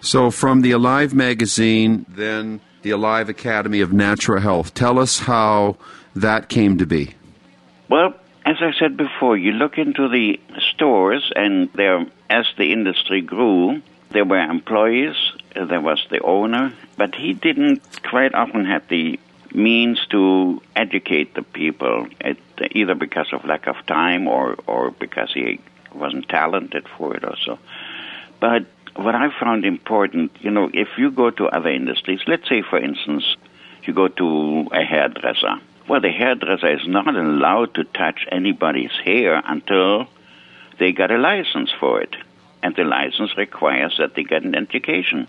So from the Alive magazine, then the Alive Academy of Natural Health. Tell us how that came to be. Well, as I said before, you look into the stores, and there, as the industry grew, there were employees, there was the owner, but he didn't quite often have the means to educate the people, either because of lack of time or because he wasn't talented for it or so. But what I found important, if you go to other industries, let's say, for instance, you go to a hairdresser. Well, the hairdresser is not allowed to touch anybody's hair until they got a license for it. And the license requires that they get an education.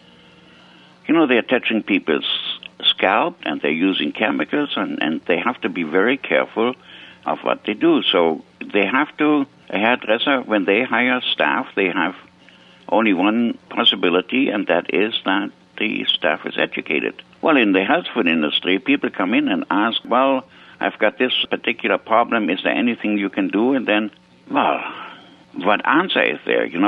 They're touching people's scalp, and they're using chemicals, and they have to be very careful of what they do. So they have to, a hairdresser, when they hire staff, they have only one possibility, and that is that the staff is educated. Well, in the health food industry, people come in and ask, well, I've got this particular problem. Is there anything you can do? And then, well, what answer is there? You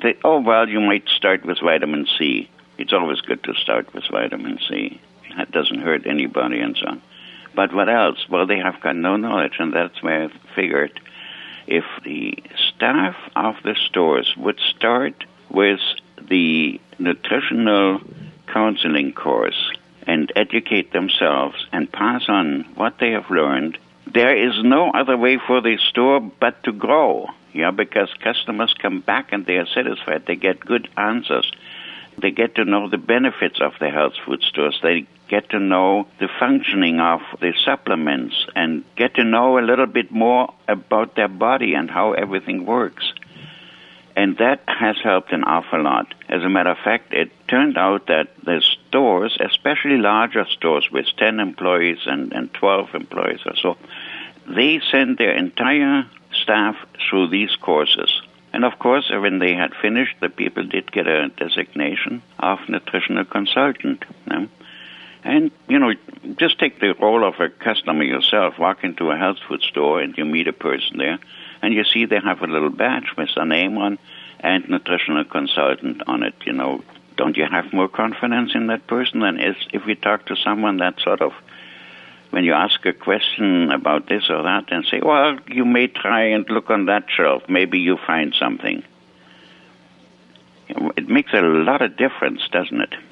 might start with vitamin C. It's always good to start with vitamin C. That doesn't hurt anybody and so on. But what else? Well, they have got no knowledge, and that's where I figured if the staff of the stores would start with the nutritional counseling course and educate themselves and pass on what they have learned, there is no other way for the store but to grow. Because customers come back and they are satisfied. They get good answers. They get to know the benefits of the health food stores. They get to know the functioning of the supplements and get to know a little bit more about their body and how everything works. And that has helped an awful lot. As a matter of fact, it turned out that the stores, especially larger stores with 10 employees and 12 employees or so, they send their entire staff through these courses. And of course, when they had finished, the people did get a designation of nutritional consultant. And, just take the role of a customer yourself. Walk into a health food store and you meet a person there, and you see they have a little badge with their name on and nutritional consultant on it. Don't you have more confidence in that person than if you talk to someone that sort of, when you ask a question about this or that, and say, well, you may try and look on that shelf. Maybe you find something. It makes a lot of difference, doesn't it?